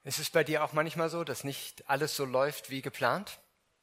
Ist es bei dir auch manchmal so, dass nicht alles so läuft wie geplant?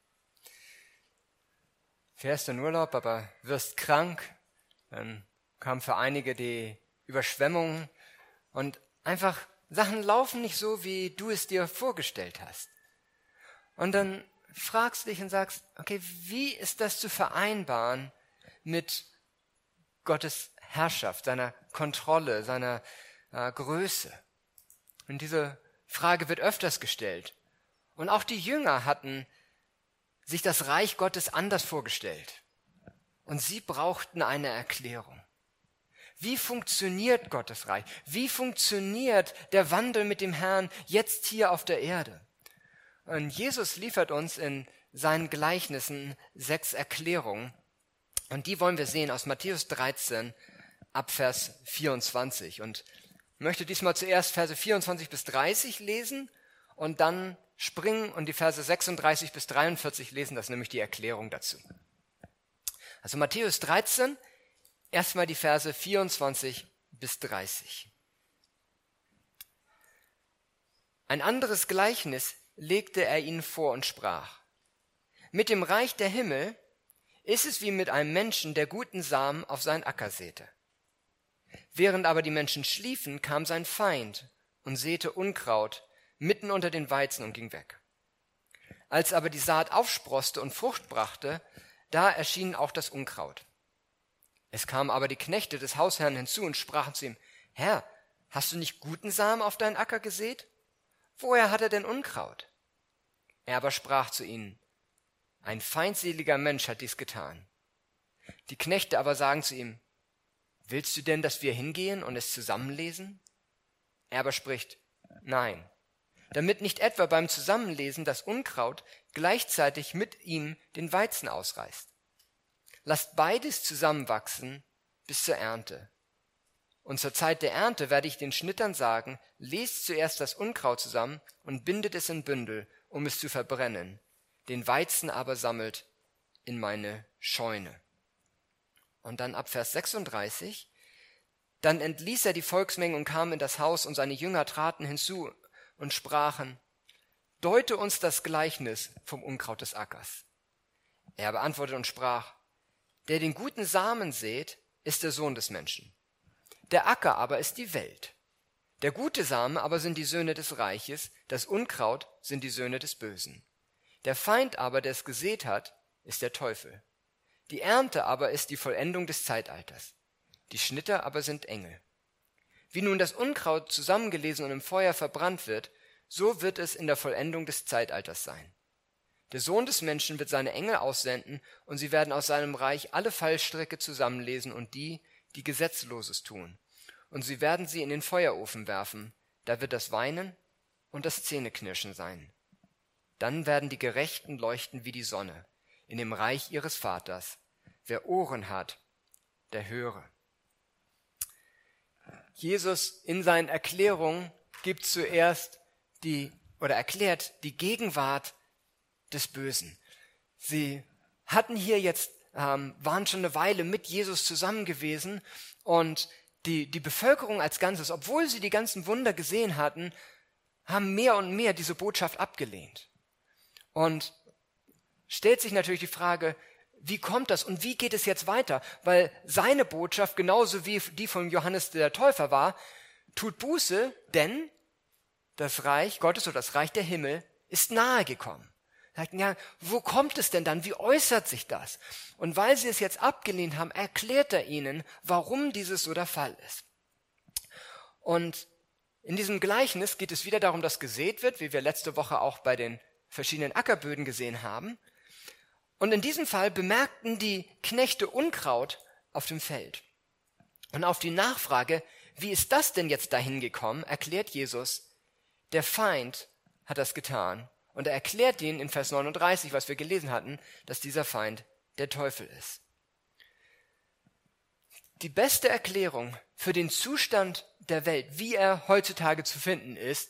Fährst in Urlaub, aber wirst krank, dann kam für einige die Überschwemmung und einfach Sachen laufen nicht so, wie du es dir vorgestellt hast. Und dann fragst du dich und sagst, okay, wie ist das zu vereinbaren mit Gottes Herrschaft, seiner Kontrolle, seiner Größe? Und diese Frage wird öfters gestellt. Und auch die Jünger hatten sich das Reich Gottes anders vorgestellt. Und sie brauchten eine Erklärung. Wie funktioniert Gottes Reich? Wie funktioniert der Wandel mit dem Herrn jetzt hier auf der Erde? Und Jesus liefert uns in seinen Gleichnissen 6 Erklärungen. Und die wollen wir sehen aus Matthäus 13 ab Vers 24. Und ich möchte diesmal zuerst Verse 24 bis 30 lesen und dann springen und die Verse 36 bis 43 lesen. Das ist nämlich die Erklärung dazu. Also Matthäus 13, erstmal die Verse 24 bis 30. Ein anderes Gleichnis legte er ihnen vor und sprach: Mit dem Reich der Himmel ist es wie mit einem Menschen, der guten Samen auf seinen Acker säte. Während aber die Menschen schliefen, kam sein Feind und säte Unkraut mitten unter den Weizen und ging weg. Als aber die Saat aufsproßte und Frucht brachte, da erschien auch das Unkraut. Es kamen aber die Knechte des Hausherrn hinzu und sprachen zu ihm: Herr, hast du nicht guten Samen auf deinen Acker gesät? Woher hat er denn Unkraut? Er aber sprach zu ihnen: Ein feindseliger Mensch hat dies getan. Die Knechte aber sagen zu ihm: Willst du denn, dass wir hingehen und es zusammenlesen? Er aber spricht: Nein, damit nicht etwa beim Zusammenlesen das Unkraut gleichzeitig mit ihm den Weizen ausreißt. Lasst beides zusammenwachsen bis zur Ernte. Und zur Zeit der Ernte werde ich den Schnittern sagen: Lest zuerst das Unkraut zusammen und bindet es in Bündel, um es zu verbrennen. Den Weizen aber sammelt in meine Scheune. Und dann ab Vers 36. Dann entließ er die Volksmenge und kam in das Haus, und seine Jünger traten hinzu und sprachen: Deute uns das Gleichnis vom Unkraut des Ackers. Er beantwortete und sprach: Der den guten Samen sät, ist der Sohn des Menschen. Der Acker aber ist die Welt. Der gute Samen aber sind die Söhne des Reiches, das Unkraut sind die Söhne des Bösen. Der Feind aber, der es gesät hat, ist der Teufel. Die Ernte aber ist die Vollendung des Zeitalters. Die Schnitter aber sind Engel. Wie nun das Unkraut zusammengelesen und im Feuer verbrannt wird, so wird es in der Vollendung des Zeitalters sein. Der Sohn des Menschen wird seine Engel aussenden, und sie werden aus seinem Reich alle Fallstricke zusammenlesen und die Gesetzloses tun. Und sie werden sie in den Feuerofen werfen, da wird das Weinen und das Zähneknirschen sein. Dann werden die Gerechten leuchten wie die Sonne in dem Reich ihres Vaters. Wer Ohren hat, der höre. Jesus in seinen Erklärungen erklärt die Gegenwart des Bösen. Sie hatten hier jetzt, waren schon eine Weile mit Jesus zusammen gewesen, und die Bevölkerung als Ganzes, obwohl sie die ganzen Wunder gesehen hatten, haben mehr und mehr diese Botschaft abgelehnt. Und stellt sich natürlich die Frage, wie kommt das und wie geht es jetzt weiter? Weil seine Botschaft, genauso wie die von Johannes der Täufer war: Tut Buße, denn das Reich Gottes oder das Reich der Himmel ist nahe gekommen. Sagten, ja, wo kommt es denn dann? Wie äußert sich das? Und weil sie es jetzt abgelehnt haben, erklärt er ihnen, warum dieses so der Fall ist. Und in diesem Gleichnis geht es wieder darum, dass gesät wird, wie wir letzte Woche auch bei den verschiedenen Ackerböden gesehen haben. Und in diesem Fall bemerkten die Knechte Unkraut auf dem Feld. Und auf die Nachfrage, wie ist das denn jetzt dahin gekommen, erklärt Jesus: Der Feind hat das getan. Und er erklärt ihnen in Vers 39, was wir gelesen hatten, dass dieser Feind der Teufel ist. Die beste Erklärung für den Zustand der Welt, wie er heutzutage zu finden ist,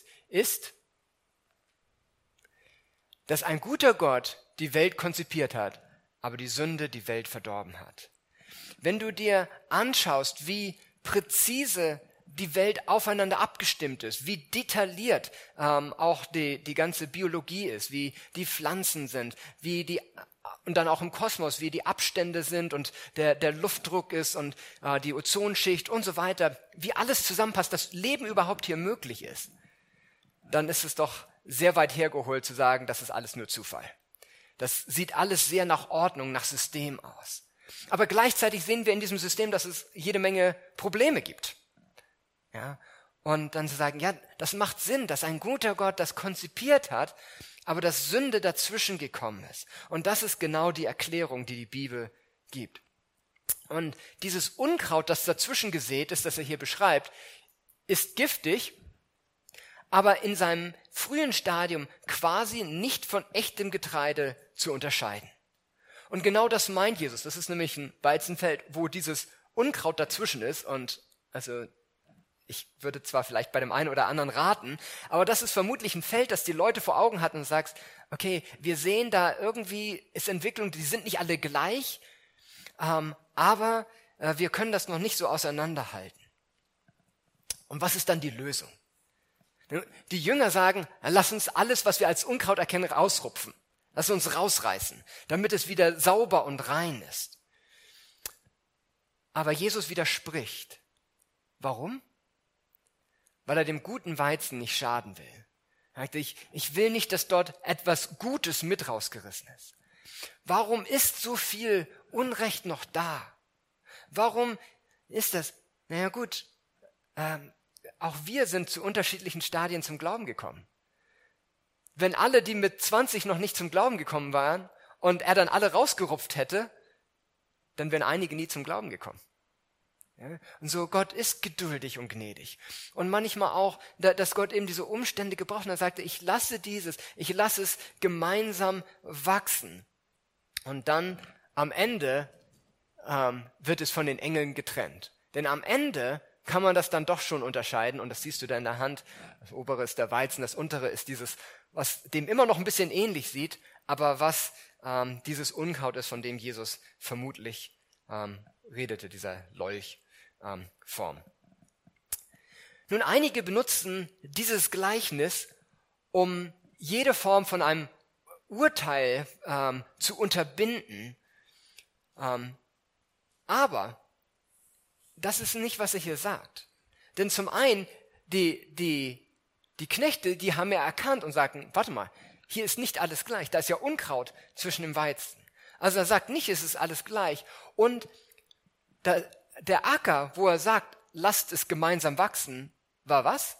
dass ein guter Gott die Welt konzipiert hat, aber die Sünde die Welt verdorben hat. Wenn du dir anschaust, wie präzise die Welt aufeinander abgestimmt ist, wie detailliert auch die ganze Biologie ist, wie die Pflanzen sind, und dann auch im Kosmos, wie die Abstände sind und der Luftdruck ist und die Ozonschicht und so weiter, wie alles zusammenpasst, dass Leben überhaupt hier möglich ist, dann ist es doch sehr weit hergeholt zu sagen, das ist alles nur Zufall. Das sieht alles sehr nach Ordnung, nach System aus. Aber gleichzeitig sehen wir in diesem System, dass es jede Menge Probleme gibt. Ja? Und dann zu sagen, ja, das macht Sinn, dass ein guter Gott das konzipiert hat, aber dass Sünde dazwischen gekommen ist. Und das ist genau die Erklärung, die die Bibel gibt. Und dieses Unkraut, das dazwischen gesät ist, das er hier beschreibt, ist giftig, aber in seinem frühen Stadium quasi nicht von echtem Getreide zu unterscheiden. Und genau das meint Jesus. Das ist nämlich ein Weizenfeld, wo dieses Unkraut dazwischen ist. Und also ich würde zwar vielleicht bei dem einen oder anderen raten, aber das ist vermutlich ein Feld, das die Leute vor Augen hatten und sagst, okay, wir sehen da irgendwie ist Entwicklung, die sind nicht alle gleich, aber wir können das noch nicht so auseinanderhalten. Und was ist dann die Lösung? Die Jünger sagen, lass uns alles, was wir als Unkraut erkennen, rausrupfen. Lass uns rausreißen, damit es wieder sauber und rein ist. Aber Jesus widerspricht. Warum? Weil er dem guten Weizen nicht schaden will. Er sagt, ich will nicht, dass dort etwas Gutes mit rausgerissen ist. Warum ist so viel Unrecht noch da? Warum ist das? Naja gut, auch wir sind zu unterschiedlichen Stadien zum Glauben gekommen. Wenn alle, die mit 20 noch nicht zum Glauben gekommen waren und er dann alle rausgerupft hätte, dann wären einige nie zum Glauben gekommen. Ja? Und so, Gott ist geduldig und gnädig. Und manchmal auch, dass Gott eben diese Umstände gebraucht hat. Er sagte, ich lasse es gemeinsam wachsen. Und dann am Ende wird es von den Engeln getrennt. Denn am Ende kann man das dann doch schon unterscheiden. Und das siehst du da in der Hand. Das obere ist der Weizen, das untere ist dieses, was dem immer noch ein bisschen ähnlich sieht, aber was dieses Unkraut ist, von dem Jesus vermutlich redete, dieser Lolchform. Nun, einige benutzen dieses Gleichnis, um jede Form von einem Urteil zu unterbinden. Aber das ist nicht, was er hier sagt. Denn zum einen, die Knechte, die haben ja erkannt und sagten, warte mal, hier ist nicht alles gleich, da ist ja Unkraut zwischen dem Weizen. Also er sagt nicht, es ist alles gleich. Und der Acker, wo er sagt, lasst es gemeinsam wachsen, war was?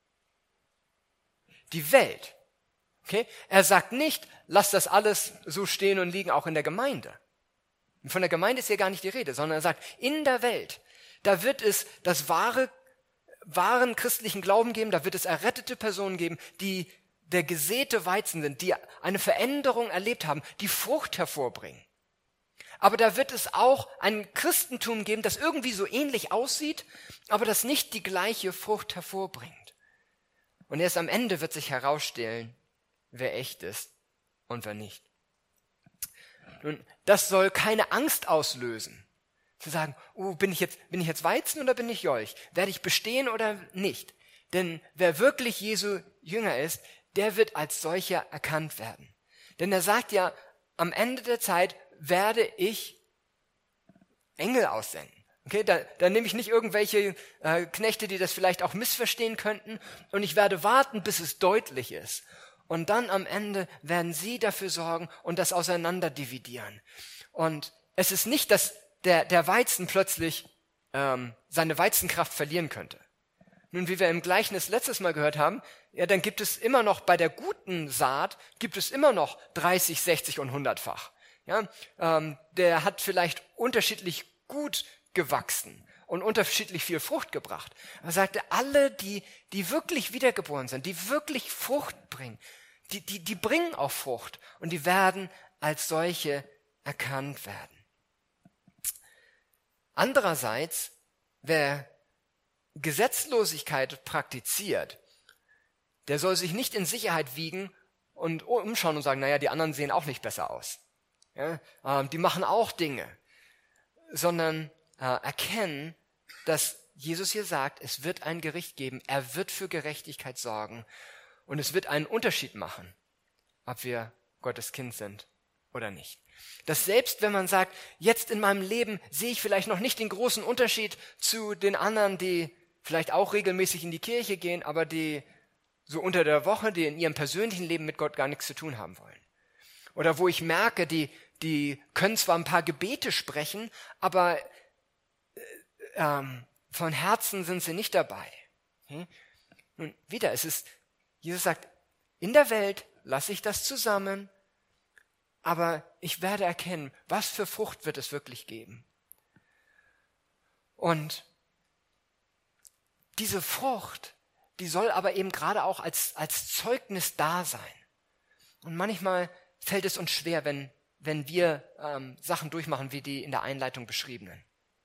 Die Welt. Okay? Er sagt nicht, lasst das alles so stehen und liegen, auch in der Gemeinde. Von der Gemeinde ist hier gar nicht die Rede, sondern er sagt, in der Welt, da wird es das wahren christlichen Glauben geben, da wird es errettete Personen geben, die der gesäte Weizen sind, die eine Veränderung erlebt haben, die Frucht hervorbringen. Aber da wird es auch ein Christentum geben, das irgendwie so ähnlich aussieht, aber das nicht die gleiche Frucht hervorbringt. Und erst am Ende wird sich herausstellen, wer echt ist und wer nicht. Nun, das soll keine Angst auslösen. Zu sagen, bin ich jetzt Weizen oder bin ich Jolch? Werde ich bestehen oder nicht? Denn wer wirklich Jesu Jünger ist, der wird als solcher erkannt werden. Denn er sagt ja, am Ende der Zeit werde ich Engel aussenden. Okay, da nehme ich nicht irgendwelche Knechte, die das vielleicht auch missverstehen könnten, und ich werde warten, bis es deutlich ist. Und dann am Ende werden sie dafür sorgen und das auseinander dividieren. Und es ist nicht, dass der Weizen plötzlich seine Weizenkraft verlieren könnte. Nun, wie wir im Gleichnis letztes Mal gehört haben, ja, dann gibt es immer noch bei der guten Saat, gibt es immer noch 30, 60 und 100-fach. Ja, der hat vielleicht unterschiedlich gut gewachsen und unterschiedlich viel Frucht gebracht. Er sagte, alle, die wirklich wiedergeboren sind, die wirklich Frucht bringen, die bringen auch Frucht und die werden als solche erkannt werden. Andererseits, wer Gesetzlosigkeit praktiziert, der soll sich nicht in Sicherheit wiegen und umschauen und sagen, naja, die anderen sehen auch nicht besser aus. Ja, die machen auch Dinge, sondern erkennen, dass Jesus hier sagt, es wird ein Gericht geben, er wird für Gerechtigkeit sorgen und es wird einen Unterschied machen, ob wir Gottes Kind sind oder nicht. Dass selbst wenn man sagt, jetzt in meinem Leben sehe ich vielleicht noch nicht den großen Unterschied zu den anderen, die vielleicht auch regelmäßig in die Kirche gehen, aber die so unter der Woche, die in ihrem persönlichen Leben mit Gott gar nichts zu tun haben wollen. Oder wo ich merke, die können zwar ein paar Gebete sprechen, aber von Herzen sind sie nicht dabei. Nun wieder, Jesus sagt, in der Welt lasse ich das zusammen, aber ich werde erkennen, was für Frucht wird es wirklich geben. Und diese Frucht, die soll aber eben gerade auch als Zeugnis da sein. Und manchmal fällt es uns schwer, wenn wir Sachen durchmachen, wie die in der Einleitung beschriebenen.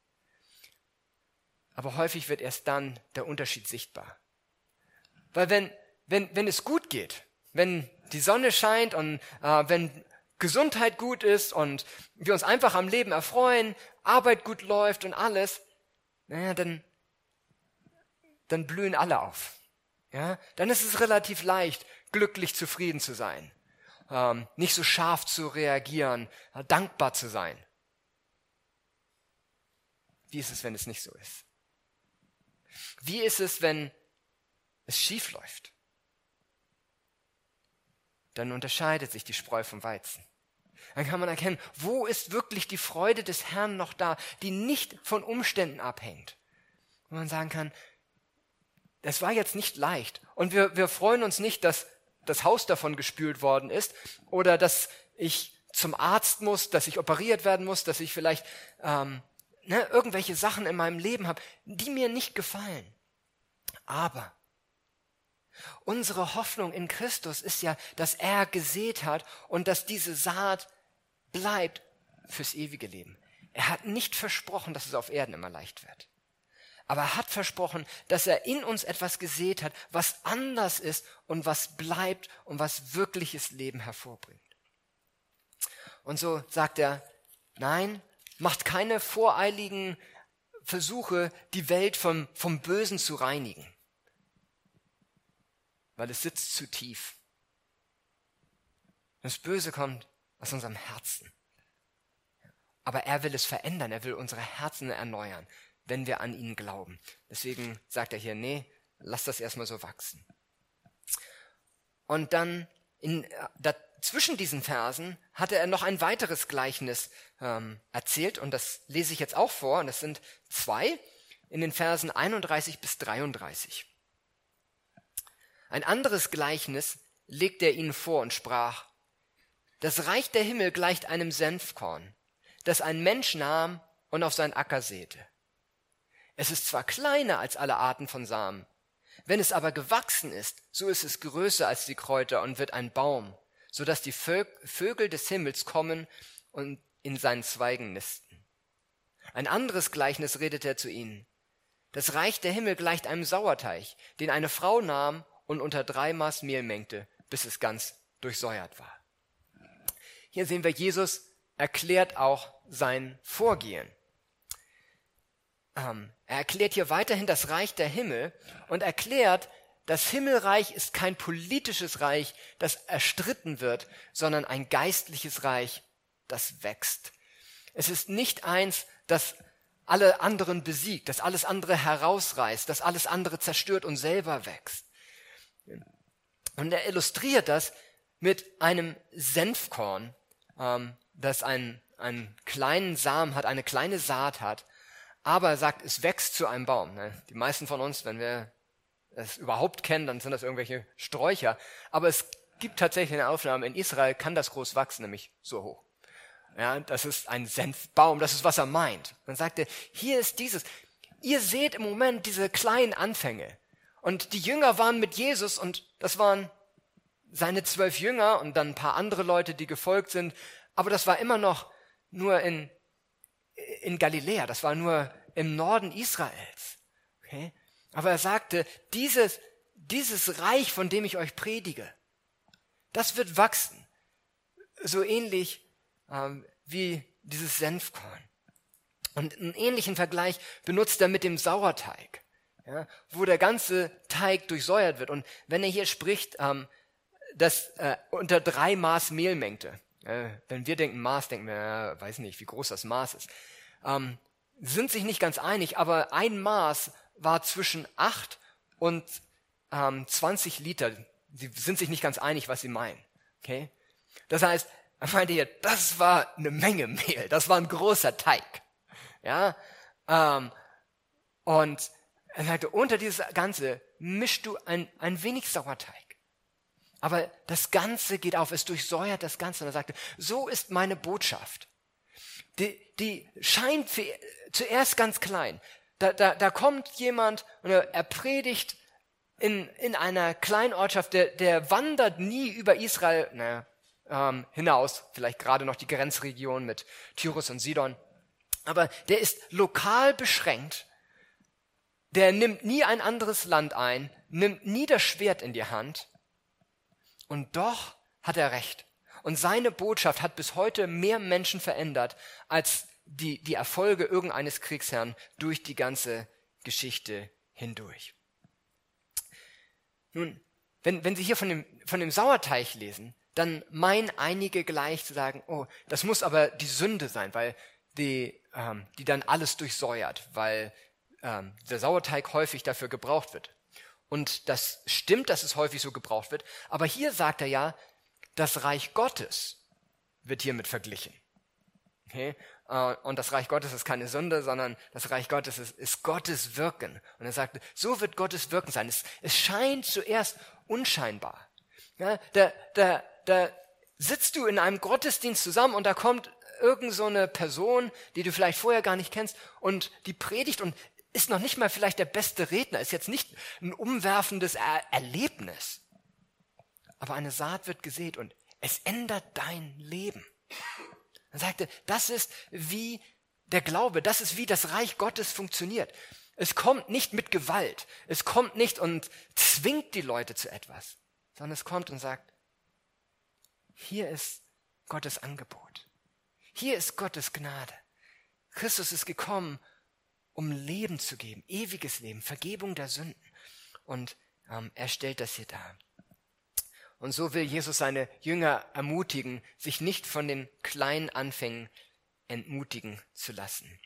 Aber häufig wird erst dann der Unterschied sichtbar. Weil wenn es gut geht, wenn die Sonne scheint und wenn Gesundheit gut ist und wir uns einfach am Leben erfreuen, Arbeit gut läuft und alles, naja, dann blühen alle auf. Ja? Dann ist es relativ leicht, glücklich zufrieden zu sein, nicht so scharf zu reagieren, dankbar zu sein. Wie ist es, wenn es nicht so ist? Wie ist es, wenn es schief läuft? Dann unterscheidet sich die Spreu vom Weizen. Dann kann man erkennen, wo ist wirklich die Freude des Herrn noch da, die nicht von Umständen abhängt. Wo man sagen kann, das war jetzt nicht leicht. Und wir freuen uns nicht, dass das Haus davon gespült worden ist oder dass ich zum Arzt muss, dass ich operiert werden muss, dass ich vielleicht irgendwelche Sachen in meinem Leben habe, die mir nicht gefallen. Aber unsere Hoffnung in Christus ist ja, dass er gesät hat und dass diese Saat bleibt fürs ewige Leben. Er hat nicht versprochen, dass es auf Erden immer leicht wird. Aber er hat versprochen, dass er in uns etwas gesät hat, was anders ist und was bleibt und was wirkliches Leben hervorbringt. Und so sagt er, nein, macht keine voreiligen Versuche, die Welt vom Bösen zu reinigen. Weil es sitzt zu tief. Das Böse kommt aus unserem Herzen. Aber er will es verändern, er will unsere Herzen erneuern, wenn wir an ihn glauben. Deswegen sagt er hier, nee, lass das erstmal so wachsen. Und dann zwischen diesen Versen hatte er noch ein weiteres Gleichnis erzählt und das lese ich jetzt auch vor und das sind 2 in den Versen 31 bis 33. Ein anderes Gleichnis legte er ihnen vor und sprach, das Reich der Himmel gleicht einem Senfkorn, das ein Mensch nahm und auf seinen Acker säte. Es ist zwar kleiner als alle Arten von Samen, wenn es aber gewachsen ist, so ist es größer als die Kräuter und wird ein Baum, so dass die Vögel des Himmels kommen und in seinen Zweigen nisten. Ein anderes Gleichnis redete er zu ihnen. Das Reich der Himmel gleicht einem Sauerteig, den eine Frau nahm und unter 3 Maß Mehl mengte, bis es ganz durchsäuert war. Hier sehen wir, Jesus erklärt auch sein Vorgehen. Er erklärt hier weiterhin das Reich der Himmel und erklärt, das Himmelreich ist kein politisches Reich, das erstritten wird, sondern ein geistliches Reich, das wächst. Es ist nicht eins, das alle anderen besiegt, das alles andere herausreißt, das alles andere zerstört und selber wächst. Und er illustriert das mit einem Senfkorn, das einen kleinen Samen hat, eine kleine Saat hat, aber er sagt, es wächst zu einem Baum. Die meisten von uns, wenn wir es überhaupt kennen, dann sind das irgendwelche Sträucher. Aber es gibt tatsächlich eine Aufnahme, in Israel kann das groß wachsen, nämlich so hoch. Ja, das ist ein Senfbaum, das ist, was er meint. Dann sagt er, hier ist dieses. Ihr seht im Moment diese kleinen Anfänge. Und die Jünger waren mit Jesus und das waren seine 12 Jünger und dann ein paar andere Leute, die gefolgt sind. Aber das war immer noch nur in Galiläa, das war nur im Norden Israels. Okay? Aber er sagte, dieses Reich, von dem ich euch predige, das wird wachsen. So ähnlich wie dieses Senfkorn. Und einen ähnlichen Vergleich benutzt er mit dem Sauerteig, ja, wo der ganze Teig durchsäuert wird. Und wenn er hier spricht, dass unter 3 Maß Mehl mengte, wenn wir denken Maß, denken wir, weiß nicht, wie groß das Maß ist, sind sich nicht ganz einig, aber ein Maß war zwischen 8 und 20 Liter. Sie sind sich nicht ganz einig, was sie meinen. Okay? Das heißt, er meinte hier, das war eine Menge Mehl, das war ein großer Teig. Ja? Und er sagte, unter dieses Ganze mischst du ein wenig Sauerteig. Aber das Ganze geht auf, es durchsäuert das Ganze. Und er sagte, so ist meine Botschaft. Die scheint zuerst ganz klein. Da kommt jemand und er predigt in einer kleinen Ortschaft, der wandert nie über Israel hinaus, vielleicht gerade noch die Grenzregion mit Tyrus und Sidon. Aber der ist lokal beschränkt. Der nimmt nie ein anderes Land ein, nimmt nie das Schwert in die Hand. Und doch hat er recht. Und seine Botschaft hat bis heute mehr Menschen verändert, als die Erfolge irgendeines Kriegsherrn durch die ganze Geschichte hindurch. Nun, wenn Sie hier von dem Sauerteig lesen, dann meinen einige gleich zu sagen, oh, das muss aber die Sünde sein, weil die dann alles durchsäuert, weil der Sauerteig häufig dafür gebraucht wird. Und das stimmt, dass es häufig so gebraucht wird. Aber hier sagt er ja, das Reich Gottes wird hiermit verglichen. Okay? Und das Reich Gottes ist keine Sünde, sondern das Reich Gottes ist Gottes Wirken. Und er sagt, so wird Gottes Wirken sein. Es scheint zuerst unscheinbar. Ja, da sitzt du in einem Gottesdienst zusammen und da kommt irgend so eine Person, die du vielleicht vorher gar nicht kennst, und die predigt und ist noch nicht mal vielleicht der beste Redner, ist jetzt nicht ein umwerfendes Erlebnis. Aber eine Saat wird gesät und es ändert dein Leben. Er sagte, das ist wie der Glaube, das ist wie das Reich Gottes funktioniert. Es kommt nicht mit Gewalt, es kommt nicht und zwingt die Leute zu etwas, sondern es kommt und sagt, hier ist Gottes Angebot. Hier ist Gottes Gnade. Christus ist gekommen, um Leben zu geben, ewiges Leben, Vergebung der Sünden. Und er stellt das hier dar. Und so will Jesus seine Jünger ermutigen, sich nicht von den kleinen Anfängen entmutigen zu lassen.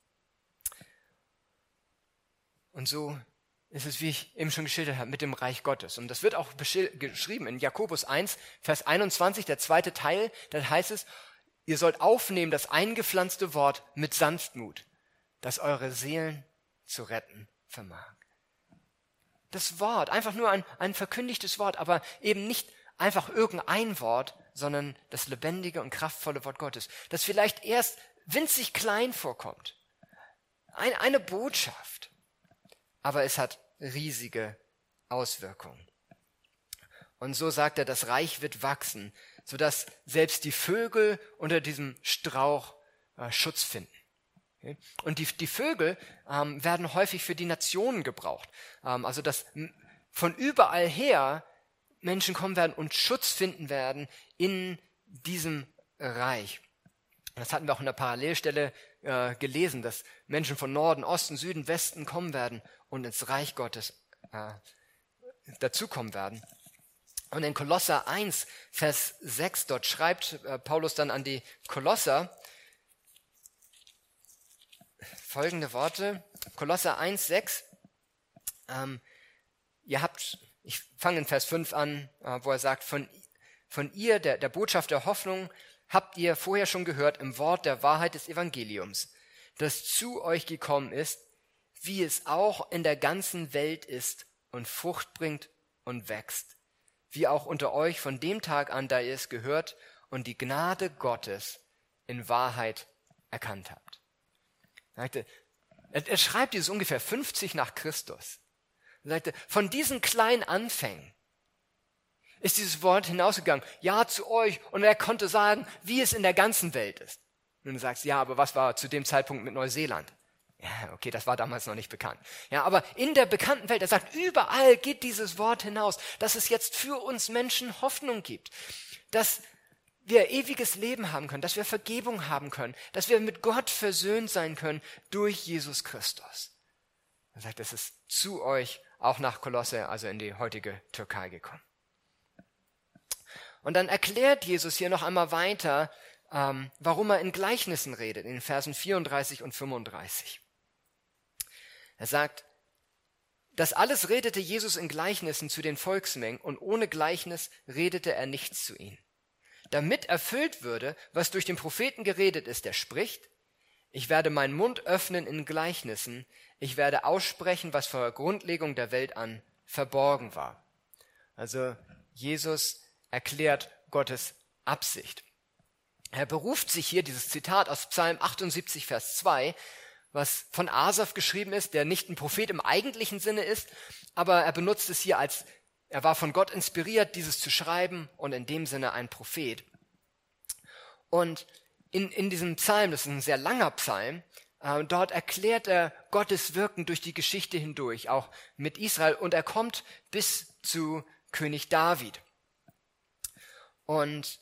Und so ist es, wie ich eben schon geschildert habe, mit dem Reich Gottes. Und das wird auch geschrieben in Jakobus 1, Vers 21, der zweite Teil, da heißt es, ihr sollt aufnehmen das eingepflanzte Wort mit Sanftmut, das eure Seelen zu retten vermag. Das Wort, einfach nur ein verkündigtes Wort, aber eben nicht einfach irgendein Wort, sondern das lebendige und kraftvolle Wort Gottes, das vielleicht erst winzig klein vorkommt. Eine Botschaft, aber es hat riesige Auswirkungen. Und so sagt er, das Reich wird wachsen, sodass selbst die Vögel unter diesem Strauch Schutz finden. Okay? Und die Vögel werden häufig für die Nationen gebraucht. Also dass von überall her Menschen kommen werden und Schutz finden werden in diesem Reich. Das hatten wir auch in der Parallelstelle gelesen, dass Menschen von Norden, Osten, Süden, Westen kommen werden und ins Reich Gottes dazukommen werden. Und in Kolosser 1, Vers 6, dort schreibt Paulus dann an die Kolosser folgende Worte. Kolosser 1, 6. Ich fange in Vers 5 an, wo er sagt, von ihr, der Botschaft der Hoffnung, habt ihr vorher schon gehört im Wort der Wahrheit des Evangeliums, das zu euch gekommen ist, wie es auch in der ganzen Welt ist und Frucht bringt und wächst, wie auch unter euch von dem Tag an, da ihr es gehört und die Gnade Gottes in Wahrheit erkannt habt. Er schreibt dieses ungefähr 50 nach Christus. Er sagte, von diesen kleinen Anfängen ist dieses Wort hinausgegangen, ja zu euch, und er konnte sagen, wie es in der ganzen Welt ist. Und du sagst, ja, aber was war zu dem Zeitpunkt mit Neuseeland? Ja, okay, das war damals noch nicht bekannt. Ja, aber in der bekannten Welt, er sagt, überall geht dieses Wort hinaus, dass es jetzt für uns Menschen Hoffnung gibt, dass wir ewiges Leben haben können, dass wir Vergebung haben können, dass wir mit Gott versöhnt sein können durch Jesus Christus. Er sagt, es ist zu euch auch nach Kolosse, also in die heutige Türkei gekommen. Und dann erklärt Jesus hier noch einmal weiter, warum er in Gleichnissen redet, in den Versen 34 und 35. Er sagt, das alles redete Jesus in Gleichnissen zu den Volksmengen und ohne Gleichnis redete er nichts zu ihnen. Damit erfüllt würde, was durch den Propheten geredet ist, der spricht, ich werde meinen Mund öffnen in Gleichnissen, ich werde aussprechen, was vor der Grundlegung der Welt an verborgen war. Also Jesus erklärt Gottes Absicht. Er beruft sich hier, dieses Zitat aus Psalm 78, Vers 2, was von Asaf geschrieben ist, der nicht ein Prophet im eigentlichen Sinne ist, aber er benutzt es hier als, er war von Gott inspiriert, dieses zu schreiben und in dem Sinne ein Prophet. Und in diesem Psalm, das ist ein sehr langer Psalm, dort erklärt er Gottes Wirken durch die Geschichte hindurch, auch mit Israel, und er kommt bis zu König David. Und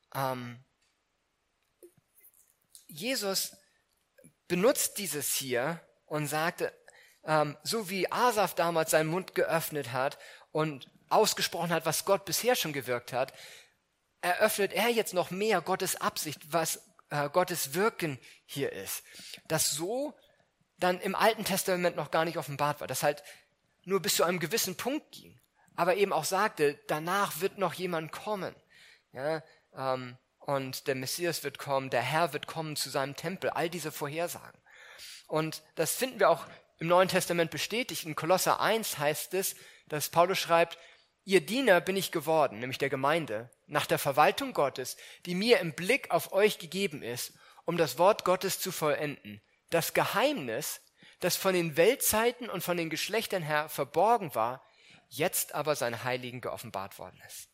Jesus benutzt dieses hier und sagte, so wie Asaf damals seinen Mund geöffnet hat und ausgesprochen hat, was Gott bisher schon gewirkt hat, eröffnet er jetzt noch mehr Gottes Absicht, was Gottes Wirken hier ist. Das so dann im Alten Testament noch gar nicht offenbart war, das halt nur bis zu einem gewissen Punkt ging, aber eben auch sagte, danach wird noch jemand kommen. Ja, und der Messias wird kommen, der Herr wird kommen zu seinem Tempel, all diese Vorhersagen. Und das finden wir auch im Neuen Testament bestätigt. In Kolosser 1 heißt es, dass Paulus schreibt, ihr Diener bin ich geworden, nämlich der Gemeinde, nach der Verwaltung Gottes, die mir im Blick auf euch gegeben ist, um das Wort Gottes zu vollenden. Das Geheimnis, das von den Weltzeiten und von den Geschlechtern her verborgen war, jetzt aber seinen Heiligen geoffenbart worden ist.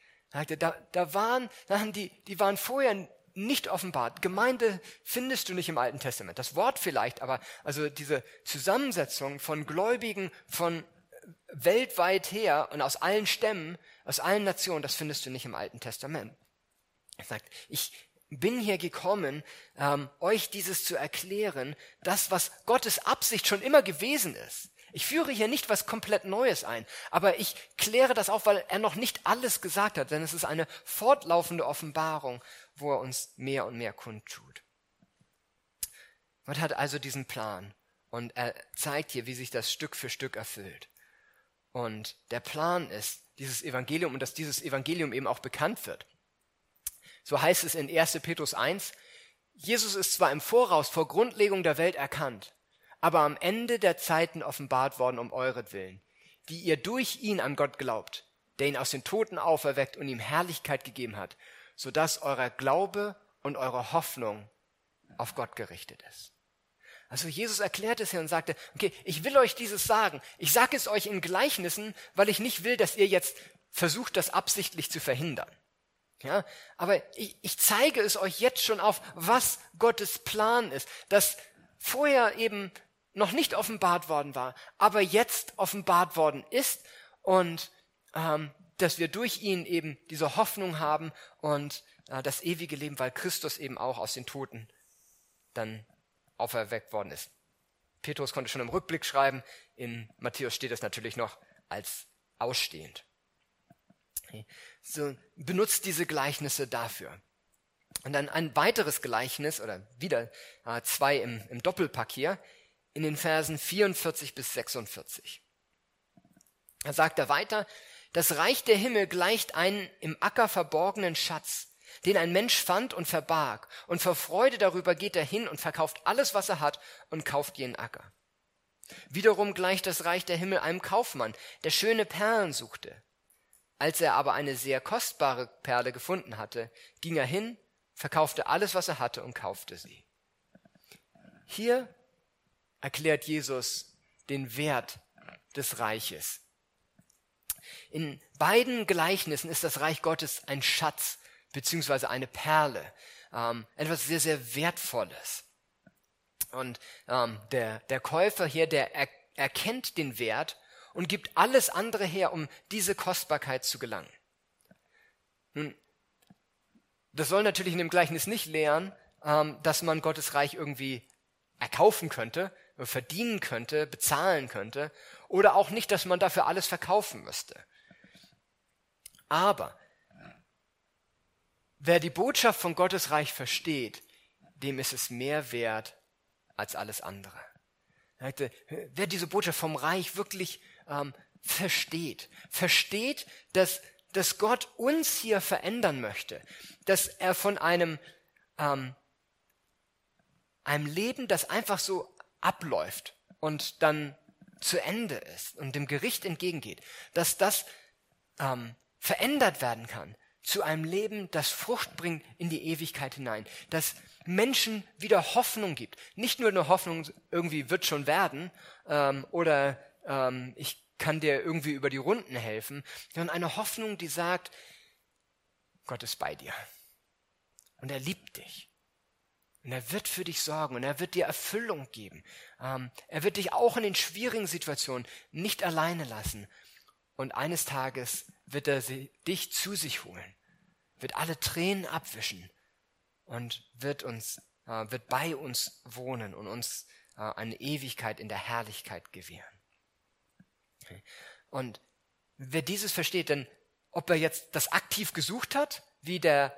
Die waren vorher nicht offenbart. Gemeinde findest du nicht im Alten Testament. Das Wort vielleicht, aber also diese Zusammensetzung von Gläubigen von weltweit her und aus allen Stämmen, aus allen Nationen, das findest du nicht im Alten Testament. Er sagt, ich bin hier gekommen, euch dieses zu erklären, das, was Gottes Absicht schon immer gewesen ist. Ich führe hier nicht was komplett Neues ein, aber ich kläre das auf, weil er noch nicht alles gesagt hat, denn es ist eine fortlaufende Offenbarung, wo er uns mehr und mehr kundtut. Gott hat also diesen Plan und er zeigt hier, wie sich das Stück für Stück erfüllt. Und der Plan ist dieses Evangelium und dass dieses Evangelium eben auch bekannt wird. So heißt es in 1. Petrus 1, Jesus ist zwar im Voraus vor Grundlegung der Welt erkannt, aber am Ende der Zeiten offenbart worden um euretwillen, die ihr durch ihn an Gott glaubt, der ihn aus den Toten auferweckt und ihm Herrlichkeit gegeben hat, sodass euer Glaube und eure Hoffnung auf Gott gerichtet ist. Also Jesus erklärt es hier und sagte, okay, ich will euch dieses sagen. Ich sage es euch in Gleichnissen, weil ich nicht will, dass ihr jetzt versucht, das absichtlich zu verhindern. Ja, aber ich zeige es euch jetzt schon auf, was Gottes Plan ist, dass vorher eben noch nicht offenbart worden war, aber jetzt offenbart worden ist und dass wir durch ihn eben diese Hoffnung haben und das ewige Leben, weil Christus eben auch aus den Toten dann auferweckt worden ist. Petrus konnte schon im Rückblick schreiben, in Matthäus steht das natürlich noch als ausstehend. So, benutzt diese Gleichnisse dafür. Und dann ein weiteres Gleichnis, oder wieder zwei im Doppelpack hier, in den Versen 44 bis 46. Da sagt er weiter, das Reich der Himmel gleicht einem im Acker verborgenen Schatz, den ein Mensch fand und verbarg, und vor Freude darüber geht er hin und verkauft alles, was er hat, und kauft jenen Acker. Wiederum gleicht das Reich der Himmel einem Kaufmann, der schöne Perlen suchte. Als er aber eine sehr kostbare Perle gefunden hatte, ging er hin, verkaufte alles, was er hatte, und kaufte sie. Hier erklärt Jesus den Wert des Reiches. In beiden Gleichnissen ist das Reich Gottes ein Schatz beziehungsweise eine Perle, etwas sehr, sehr Wertvolles. Und der Käufer hier, der erkennt den Wert und gibt alles andere her, um diese Kostbarkeit zu gelangen. Nun, Das soll natürlich in dem Gleichnis nicht lehren, dass man Gottes Reich irgendwie erkaufen könnte, verdienen könnte, bezahlen könnte, oder auch nicht, dass man dafür alles verkaufen müsste. Aber wer die Botschaft von Gottes Reich versteht, dem ist es mehr wert als alles andere. Wer diese Botschaft vom Reich wirklich versteht, dass Gott uns hier verändern möchte, dass er von einem Leben, das einfach so abläuft und dann zu Ende ist und dem Gericht entgegengeht, dass das verändert werden kann zu einem Leben, das Frucht bringt in die Ewigkeit hinein, dass Menschen wieder Hoffnung gibt. Nicht nur eine Hoffnung, irgendwie wird schon werden oder ich kann dir irgendwie über die Runden helfen, sondern eine Hoffnung, die sagt, Gott ist bei dir und er liebt dich. Und er wird für dich sorgen und er wird dir Erfüllung geben. Er wird dich auch in den schwierigen Situationen nicht alleine lassen. Und eines Tages wird er dich zu sich holen, wird alle Tränen abwischen und wird bei uns wohnen und uns eine Ewigkeit in der Herrlichkeit gewähren. Und wer dieses versteht, denn ob er jetzt das aktiv gesucht hat, wie der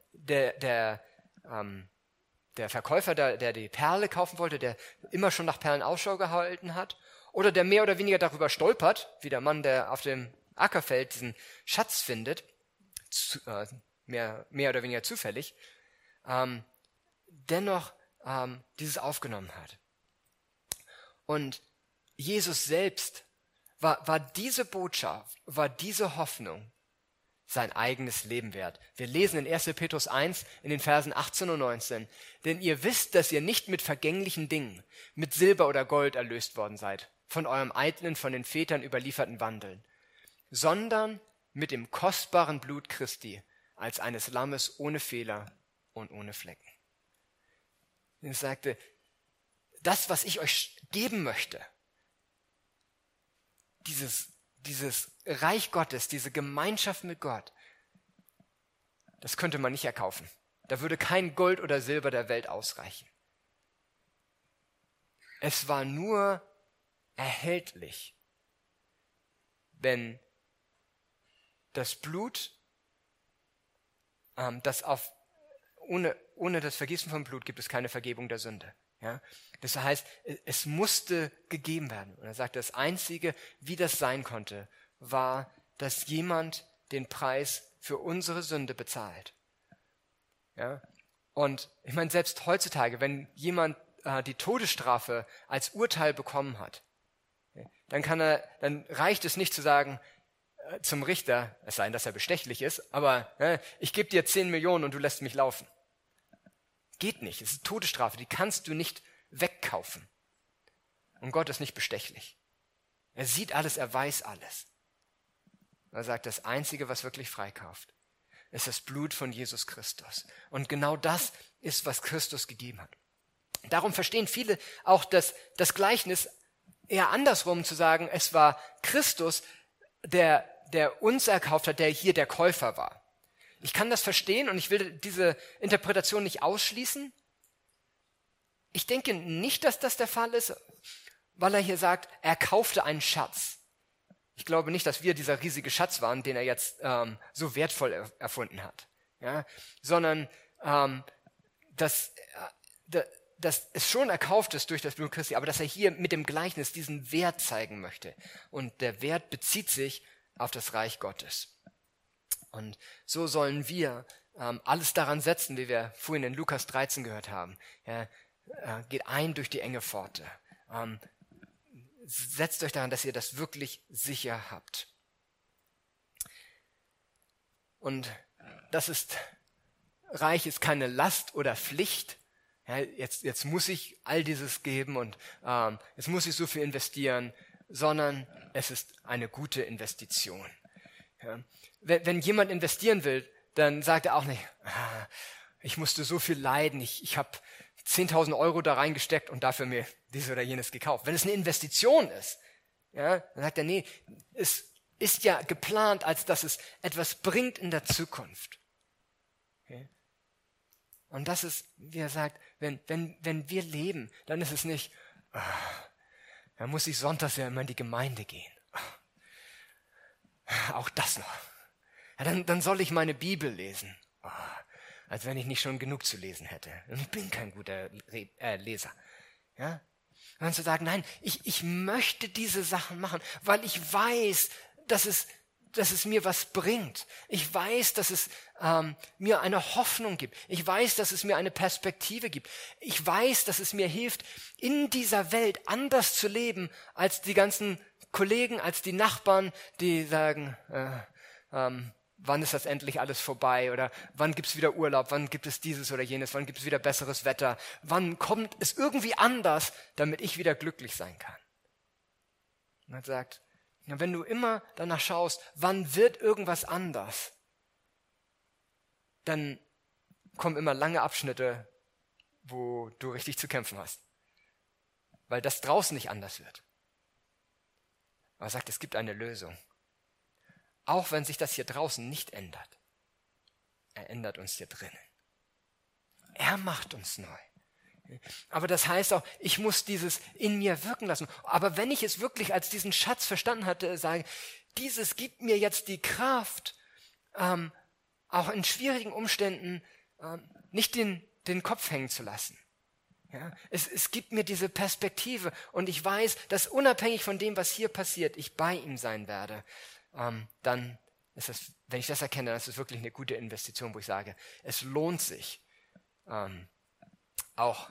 Verkäufer, der die Perle kaufen wollte, der immer schon nach Perlen Ausschau gehalten hat, oder der mehr oder weniger darüber stolpert, wie der Mann, der auf dem Ackerfeld diesen Schatz findet, mehr oder weniger zufällig, dennoch dieses aufgenommen hat. Und Jesus selbst war diese Botschaft, war diese Hoffnung sein eigenes Leben wert. Wir lesen in 1. Petrus 1 in den Versen 18 und 19, denn ihr wisst, dass ihr nicht mit vergänglichen Dingen, mit Silber oder Gold erlöst worden seid, von eurem eitlen, von den Vätern überlieferten Wandeln, sondern mit dem kostbaren Blut Christi, als eines Lammes ohne Fehler und ohne Flecken. Er sagte, das, was ich euch geben möchte, dieses Reich Gottes, diese Gemeinschaft mit Gott, das könnte man nicht erkaufen. Da würde kein Gold oder Silber der Welt ausreichen. Es war nur erhältlich, wenn das Blut, ohne das Vergießen von Blut gibt es keine Vergebung der Sünde. Ja? Das heißt, es musste gegeben werden. Und er sagte, das Einzige, wie das sein konnte, war, dass jemand den Preis für unsere Sünde bezahlt. Ja? Und ich meine, selbst heutzutage, wenn jemand die Todesstrafe als Urteil bekommen hat, dann reicht es nicht zu sagen zum Richter, es sei denn, dass er bestechlich ist, aber ich gebe dir 10 Millionen und du lässt mich laufen. Geht nicht, es ist Todesstrafe, die kannst du nicht wegkaufen. Und Gott ist nicht bestechlich. Er sieht alles, er weiß alles. Er sagt, das Einzige, was wirklich freikauft, ist das Blut von Jesus Christus. Und genau das ist, was Christus gegeben hat. Darum verstehen viele auch das Gleichnis eher andersrum, zu sagen, es war Christus, der uns erkauft hat, der hier der Käufer war. Ich kann das verstehen und ich will diese Interpretation nicht ausschließen. Ich denke nicht, dass das der Fall ist, weil er hier sagt, er kaufte einen Schatz. Ich glaube nicht, dass wir dieser riesige Schatz waren, den er jetzt so wertvoll erfunden hat. Ja? Sondern dass es schon erkauft ist durch das Blut Christi, aber dass er hier mit dem Gleichnis diesen Wert zeigen möchte. Und der Wert bezieht sich auf das Reich Gottes. Und so sollen wir alles daran setzen, wie wir vorhin in Lukas 13 gehört haben. Ja, geht ein durch die enge Pforte. Setzt euch daran, dass ihr das wirklich sicher habt. Und Reich ist keine Last oder Pflicht. Ja, jetzt muss ich all dieses geben und jetzt muss ich so viel investieren, sondern es ist eine gute Investition. Ja. Wenn jemand investieren will, dann sagt er auch nicht, ich musste so viel leiden, ich habe 10.000 Euro da reingesteckt und dafür mir dies oder jenes gekauft. Wenn es eine Investition ist, ja, dann sagt er, nee, es ist ja geplant, als dass es etwas bringt in der Zukunft. Okay? Und das ist, wie er sagt, wenn wir leben, dann ist es nicht, dann muss ich sonntags ja immer in die Gemeinde gehen. Auch das noch. Ja, dann soll ich meine Bibel lesen. Als wenn ich nicht schon genug zu lesen hätte. Und ich bin kein guter Leser. Ja? Und dann zu sagen, nein, ich möchte diese Sachen machen, weil ich weiß, dass es mir was bringt. Ich weiß, dass es mir eine Hoffnung gibt. Ich weiß, dass es mir eine Perspektive gibt. Ich weiß, dass es mir hilft, in dieser Welt anders zu leben als die ganzen Kollegen, als die Nachbarn, die sagen, wann ist das endlich alles vorbei oder wann gibt's wieder Urlaub, wann gibt es dieses oder jenes, wann gibt es wieder besseres Wetter, wann kommt es irgendwie anders, damit ich wieder glücklich sein kann. Und er sagt, wenn du immer danach schaust, wann wird irgendwas anders, dann kommen immer lange Abschnitte, wo du richtig zu kämpfen hast, weil das draußen nicht anders wird. Aber er sagt, es gibt eine Lösung. Auch wenn sich das hier draußen nicht ändert. Er ändert uns hier drinnen. Er macht uns neu. Aber das heißt auch, ich muss dieses in mir wirken lassen. Aber wenn ich es wirklich als diesen Schatz verstanden hatte, sage, dieses gibt mir jetzt die Kraft, auch in schwierigen Umständen nicht den Kopf hängen zu lassen. Ja, es gibt mir diese Perspektive und ich weiß, dass unabhängig von dem, was hier passiert, ich bei ihm sein werde. Dann ist es, wenn ich das erkenne, dann ist es wirklich eine gute Investition, wo ich sage, es lohnt sich, auch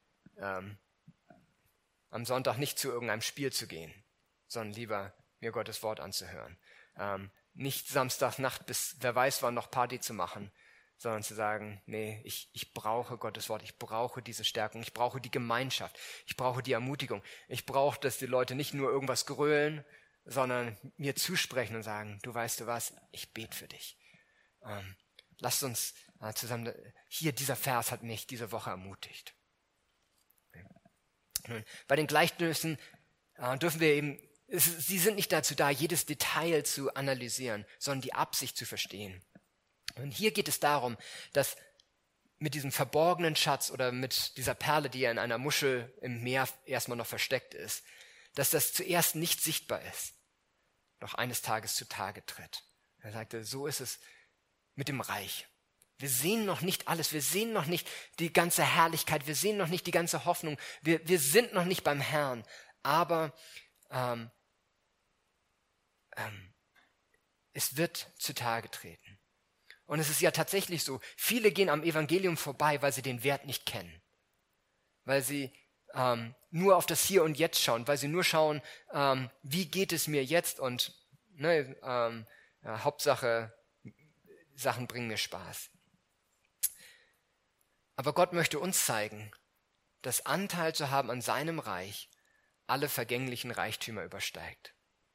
am Sonntag nicht zu irgendeinem Spiel zu gehen, sondern lieber mir Gottes Wort anzuhören. Nicht Samstagnacht bis wer weiß wann noch Party zu machen, sondern zu sagen, nee, ich brauche Gottes Wort, ich brauche diese Stärkung, ich brauche die Gemeinschaft, ich brauche die Ermutigung, ich brauche, dass die Leute nicht nur irgendwas grölen, sondern mir zusprechen und sagen, du weißt du was, ich bete für dich. Lasst uns zusammen, hier dieser Vers hat mich diese Woche ermutigt. Nun, bei den Gleichnissen dürfen wir eben, sie sind nicht dazu da, jedes Detail zu analysieren, sondern die Absicht zu verstehen. Und hier geht es darum, dass mit diesem verborgenen Schatz oder mit dieser Perle, die ja in einer Muschel im Meer erstmal noch versteckt ist, dass das zuerst nicht sichtbar ist, doch eines Tages zutage tritt. Er sagte, so ist es mit dem Reich. Wir sehen noch nicht alles, wir sehen noch nicht die ganze Herrlichkeit, wir sehen noch nicht die ganze Hoffnung, wir sind noch nicht beim Herrn, aber es wird zutage treten. Und es ist ja tatsächlich so, viele gehen am Evangelium vorbei, weil sie den Wert nicht kennen, weil sie nur auf das Hier und Jetzt schauen, weil sie nur schauen, wie geht es mir jetzt und Hauptsache, Sachen bringen mir Spaß. Aber Gott möchte uns zeigen, dass Anteil zu haben an seinem Reich alle vergänglichen Reichtümer übersteigt.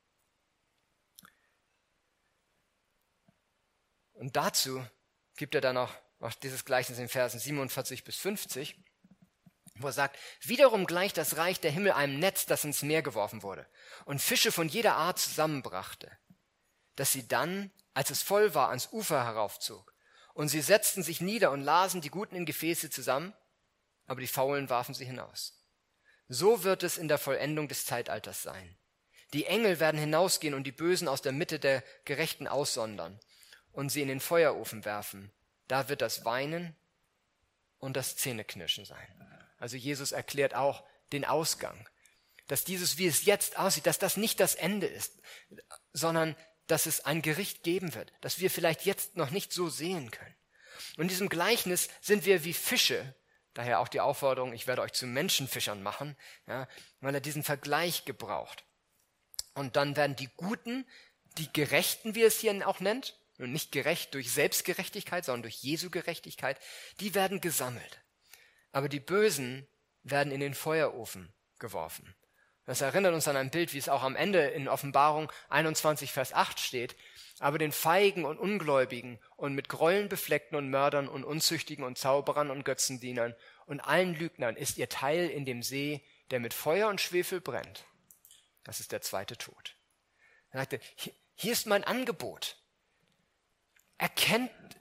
Und dazu gibt er dann auch dieses Gleichnis in Versen 47 bis 50, wo er sagt, wiederum gleicht das Reich der Himmel einem Netz, das ins Meer geworfen wurde und Fische von jeder Art zusammenbrachte, dass sie dann, als es voll war, ans Ufer heraufzog. Und sie setzten sich nieder und lasen die Guten in Gefäße zusammen, aber die Faulen warfen sie hinaus. So wird es in der Vollendung des Zeitalters sein. Die Engel werden hinausgehen und die Bösen aus der Mitte der Gerechten aussondern und sie in den Feuerofen werfen. Da wird das Weinen und das Zähneknirschen sein. Also Jesus erklärt auch den Ausgang, dass dieses, wie es jetzt aussieht, dass das nicht das Ende ist, sondern dass es ein Gericht geben wird, das wir vielleicht jetzt noch nicht so sehen können. Und in diesem Gleichnis sind wir wie Fische, daher auch die Aufforderung, ich werde euch zu Menschenfischern machen, ja, weil er diesen Vergleich gebraucht. Und dann werden die Guten, die Gerechten, wie es hier auch nennt, und nicht gerecht durch Selbstgerechtigkeit, sondern durch Jesu Gerechtigkeit, die werden gesammelt. Aber die Bösen werden in den Feuerofen geworfen. Das erinnert uns an ein Bild, wie es auch am Ende in Offenbarung 21, Vers 8 steht. Aber den Feigen und Ungläubigen und mit Gräueln befleckten und Mördern und Unzüchtigen und Zauberern und Götzendienern und allen Lügnern ist ihr Teil in dem See, der mit Feuer und Schwefel brennt. Das ist der zweite Tod. Er sagte, hier ist mein Angebot. Erkennt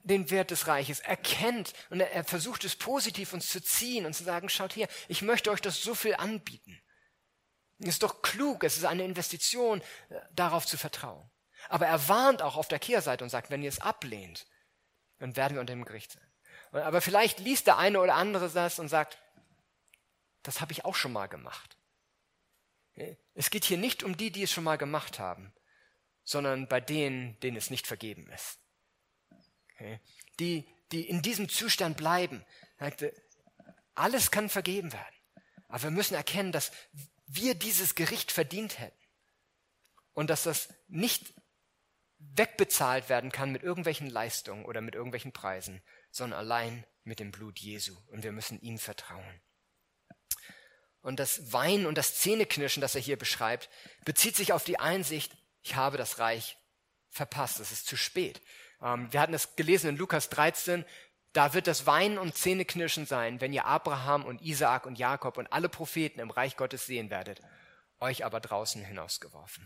den Wert des Reiches, erkennt und er versucht es positiv uns zu ziehen und zu sagen, schaut her, ich möchte euch das so viel anbieten. Es ist doch klug, es ist eine Investition, darauf zu vertrauen. Aber er warnt auch auf der Kehrseite und sagt, wenn ihr es ablehnt, dann werden wir unter dem Gericht sein. Aber vielleicht liest der eine oder andere das und sagt, das habe ich auch schon mal gemacht. Es geht hier nicht um die es schon mal gemacht haben, sondern bei denen es nicht vergeben ist. Okay? Die in diesem Zustand bleiben. Alles kann vergeben werden. Aber wir müssen erkennen, dass wir dieses Gericht verdient hätten. Und dass das nicht wegbezahlt werden kann mit irgendwelchen Leistungen oder mit irgendwelchen Preisen, sondern allein mit dem Blut Jesu. Und wir müssen ihm vertrauen. Und das Weinen und das Zähneknirschen, das er hier beschreibt, bezieht sich auf die Einsicht, ich habe das Reich verpasst, es ist zu spät. Wir hatten es gelesen in Lukas 13, da wird das Weinen und Zähneknirschen sein, wenn ihr Abraham und Isaak und Jakob und alle Propheten im Reich Gottes sehen werdet, euch aber draußen hinausgeworfen.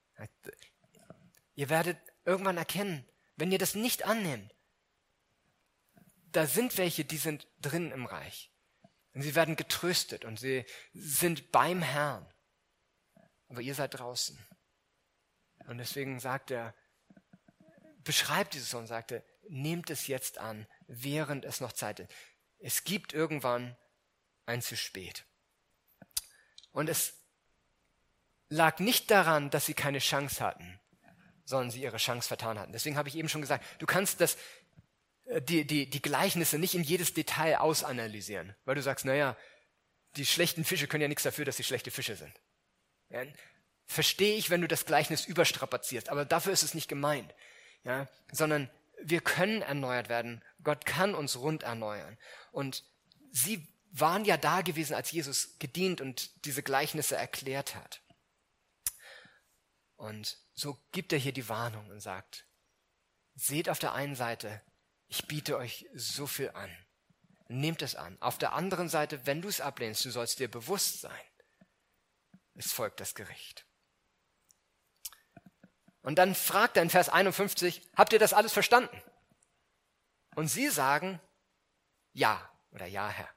Ihr werdet irgendwann erkennen, wenn ihr das nicht annehmt, da sind welche, die sind drin im Reich. Und sie werden getröstet und sie sind beim Herrn. Aber ihr seid draußen. Und deswegen sagt er, beschreibt dieses und sagte, nehmt es jetzt an, während es noch Zeit ist. Es gibt irgendwann ein zu spät. Und es lag nicht daran, dass sie keine Chance hatten, sondern sie ihre Chance vertan hatten. Deswegen habe ich eben schon gesagt, du kannst die Gleichnisse nicht in jedes Detail ausanalysieren, weil du sagst, naja, die schlechten Fische können ja nichts dafür, dass sie schlechte Fische sind. Ja, verstehe ich, wenn du das Gleichnis überstrapazierst, aber dafür ist es nicht gemeint, ja, sondern wir können erneuert werden. Gott kann uns rund erneuern. Und sie waren ja da gewesen, als Jesus gedient und diese Gleichnisse erklärt hat. Und so gibt er hier die Warnung und sagt, seht auf der einen Seite, ich biete euch so viel an. Nehmt es an. Auf der anderen Seite, wenn du es ablehnst, du sollst dir bewusst sein, es folgt das Gericht. Und dann fragt er in Vers 51, habt ihr das alles verstanden? Und sie sagen, ja oder ja, Herr.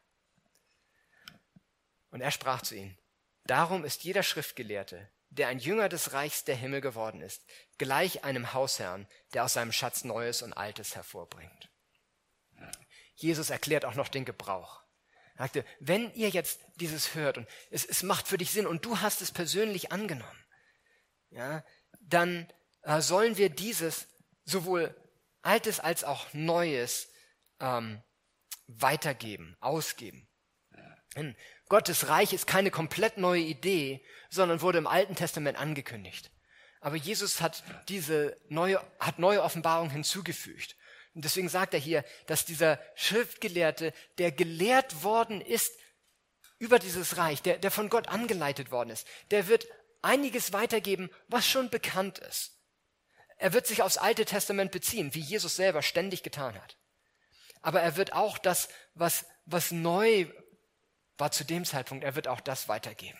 Und er sprach zu ihnen, darum ist jeder Schriftgelehrte, der ein Jünger des Reichs der Himmel geworden ist, gleich einem Hausherrn, der aus seinem Schatz Neues und Altes hervorbringt. Jesus erklärt auch noch den Gebrauch. Er sagte, wenn ihr jetzt dieses hört und es macht für dich Sinn und du hast es persönlich angenommen, ja, dann sollen wir dieses sowohl Altes als auch Neues weitergeben, ausgeben. Denn Gottes Reich ist keine komplett neue Idee, sondern wurde im Alten Testament angekündigt. Aber Jesus hat neue Offenbarung hinzugefügt. Und deswegen sagt er hier, dass dieser Schriftgelehrte, der gelehrt worden ist über dieses Reich, der von Gott angeleitet worden ist, der wird einiges weitergeben, was schon bekannt ist. Er wird sich aufs Alte Testament beziehen, wie Jesus selber ständig getan hat. Aber er wird auch das, was neu war zu dem Zeitpunkt, er wird auch das weitergeben.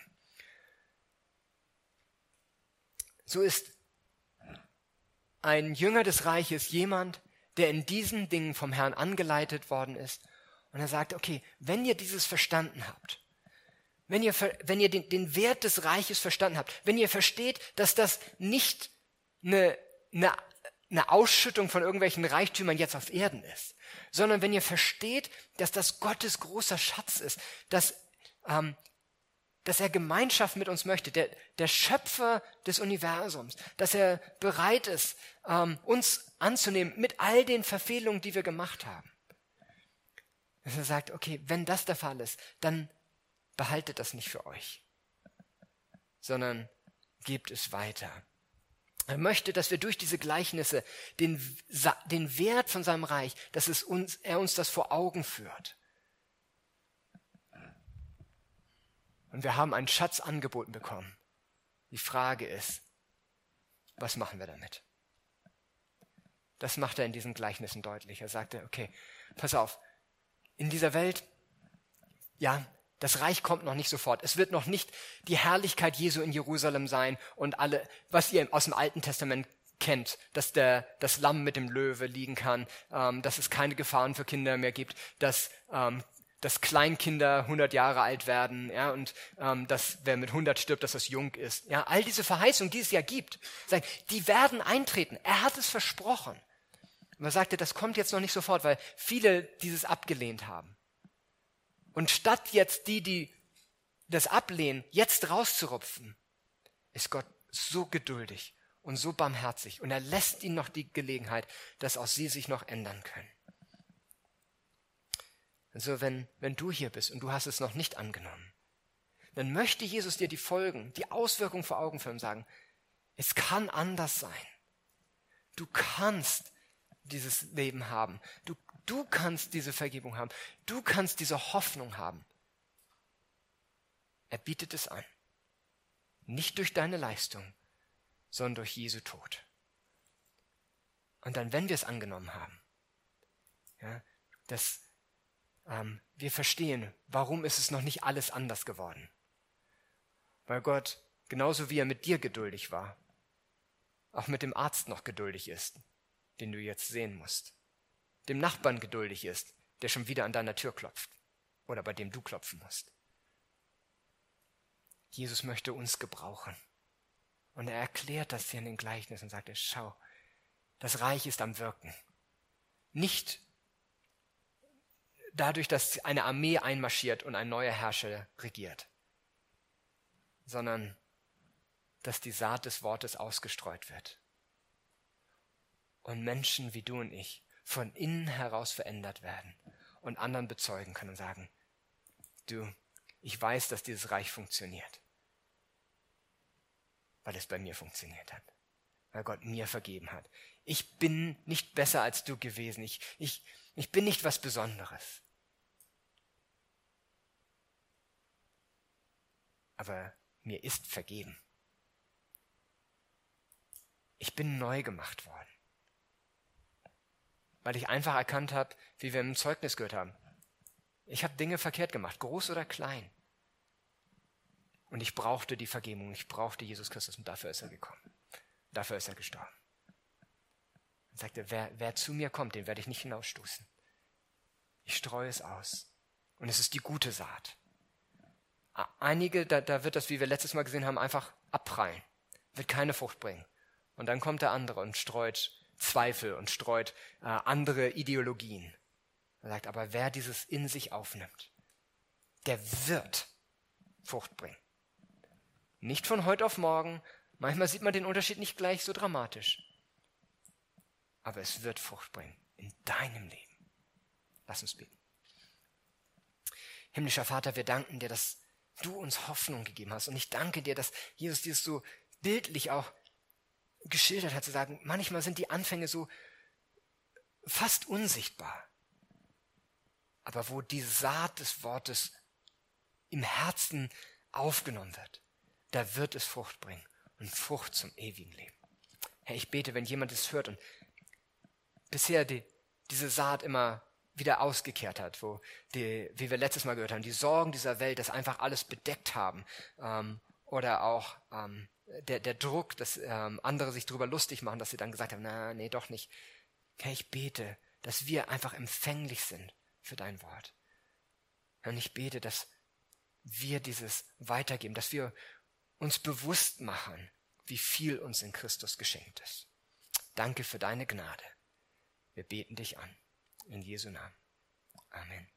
So ist ein Jünger des Reiches jemand, der in diesen Dingen vom Herrn angeleitet worden ist. Und er sagt, okay, wenn ihr dieses verstanden habt, wenn ihr den Wert des Reiches verstanden habt, wenn ihr versteht, dass das nicht eine Ausschüttung von irgendwelchen Reichtümern jetzt auf Erden ist, sondern wenn ihr versteht, dass das Gottes großer Schatz ist, dass er Gemeinschaft mit uns möchte, der Schöpfer des Universums, dass er bereit ist, uns anzunehmen mit all den Verfehlungen, die wir gemacht haben. Dass er sagt, okay, wenn das der Fall ist, dann behaltet das nicht für euch, sondern gebt es weiter. Er möchte, dass wir durch diese Gleichnisse den Wert von seinem Reich, dass er uns das vor Augen führt. Und wir haben einen Schatz angeboten bekommen. Die Frage ist, was machen wir damit? Das macht er in diesen Gleichnissen deutlich. Er sagte, okay, pass auf, in dieser Welt, ja, das Reich kommt noch nicht sofort. Es wird noch nicht die Herrlichkeit Jesu in Jerusalem sein und was ihr aus dem Alten Testament kennt, dass das Lamm mit dem Löwe liegen kann, dass es keine Gefahren für Kinder mehr gibt, dass Kleinkinder 100 Jahre alt werden, ja, und dass wer mit 100 stirbt, dass das jung ist. Ja, all diese Verheißungen, die es ja gibt, die werden eintreten. Er hat es versprochen. Und er sagte, das kommt jetzt noch nicht sofort, weil viele dieses abgelehnt haben. Und statt jetzt die das ablehnen, jetzt rauszurupfen, ist Gott so geduldig und so barmherzig. Und er lässt ihnen noch die Gelegenheit, dass auch sie sich noch ändern können. Also wenn du hier bist und du hast es noch nicht angenommen, dann möchte Jesus dir die Folgen, die Auswirkungen vor Augen führen und sagen, es kann anders sein. Du kannst dieses Leben haben. Du kannst diese Vergebung haben. Du kannst diese Hoffnung haben. Er bietet es an. Nicht durch deine Leistung, sondern durch Jesu Tod. Und dann, wenn wir es angenommen haben, ja, dass wir verstehen, warum ist es noch nicht alles anders geworden. Weil Gott, genauso wie er mit dir geduldig war, auch mit dem Arzt noch geduldig ist, den du jetzt sehen musst. Dem Nachbarn geduldig ist, der schon wieder an deiner Tür klopft oder bei dem du klopfen musst. Jesus möchte uns gebrauchen. Und er erklärt das hier in den Gleichnissen und sagt, schau, das Reich ist am Wirken. Nicht dadurch, dass eine Armee einmarschiert und ein neuer Herrscher regiert, sondern dass die Saat des Wortes ausgestreut wird. Und Menschen wie du und ich von innen heraus verändert werden und anderen bezeugen können und sagen, du, ich weiß, dass dieses Reich funktioniert, weil es bei mir funktioniert hat, weil Gott mir vergeben hat. Ich bin nicht besser als du gewesen, ich bin nicht was Besonderes. Aber mir ist vergeben. Ich bin neu gemacht worden. Weil ich einfach erkannt habe, wie wir im Zeugnis gehört haben. Ich habe Dinge verkehrt gemacht, groß oder klein. Und ich brauchte die Vergebung, ich brauchte Jesus Christus und dafür ist er gekommen. Dafür ist er gestorben. Er sagte, wer zu mir kommt, den werde ich nicht hinausstoßen. Ich streue es aus. Und es ist die gute Saat. Einige, da wird das, wie wir letztes Mal gesehen haben, einfach abprallen. Wird keine Frucht bringen. Und dann kommt der andere und streut Zweifel und streut andere Ideologien. Er sagt, aber wer dieses in sich aufnimmt, der wird Frucht bringen. Nicht von heute auf morgen. Manchmal sieht man den Unterschied nicht gleich so dramatisch. Aber es wird Frucht bringen in deinem Leben. Lass uns beten. Himmlischer Vater, wir danken dir, dass du uns Hoffnung gegeben hast. Und ich danke dir, dass Jesus dir so bildlich auch geschildert hat, zu sagen, manchmal sind die Anfänge so fast unsichtbar. Aber wo die Saat des Wortes im Herzen aufgenommen wird, da wird es Frucht bringen und Frucht zum ewigen Leben. Herr, ich bete, wenn jemand es hört und bisher diese Saat immer wieder ausgekehrt hat, wie wir letztes Mal gehört haben, die Sorgen dieser Welt, das einfach alles bedeckt haben, oder auch der Druck, dass andere sich darüber lustig machen, dass sie dann gesagt haben, nee, doch nicht. Herr, ich bete, dass wir einfach empfänglich sind für dein Wort. Und ich bete, dass wir dieses weitergeben, dass wir uns bewusst machen, wie viel uns in Christus geschenkt ist. Danke für deine Gnade. Wir beten dich an. In Jesu Namen. Amen.